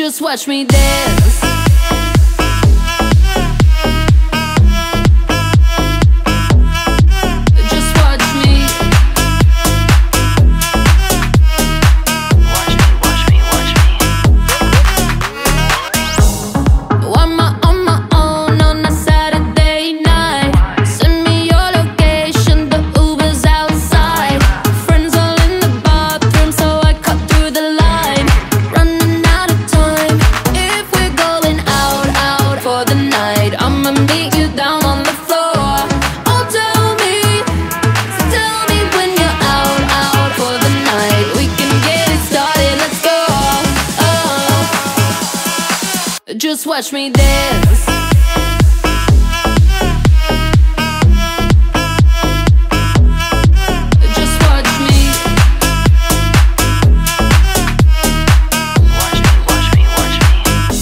Just watch me dance. Just watch me. Watch me. I'm on my own on a Saturday night. Send me your location, the Uber's outside. Friends all in the bathroom, so I cut through the line. Running out of time. If we're going out for the night, I'ma meet you down on the floor. Oh, tell me when you're out for the night. We can get it started, let's go. Oh. Just watch me dance. Just watch me. Watch me.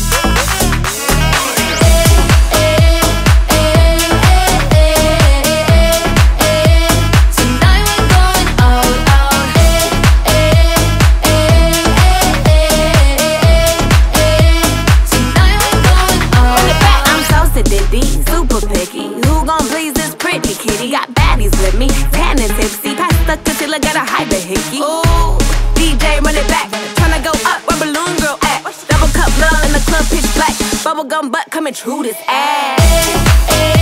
Tonight we're going out. Tonight we're going out. I'm so sedity, super picky. Who gon' please this pretty kitty? Got baddies with me, tan and tipsy. Pass the concealer, got a hyper hickey. Ooh, DJ run it back, tryna go up where Balloon Girl at. Double cup love in the club, pitch black. Bubblegum butt coming true this ass.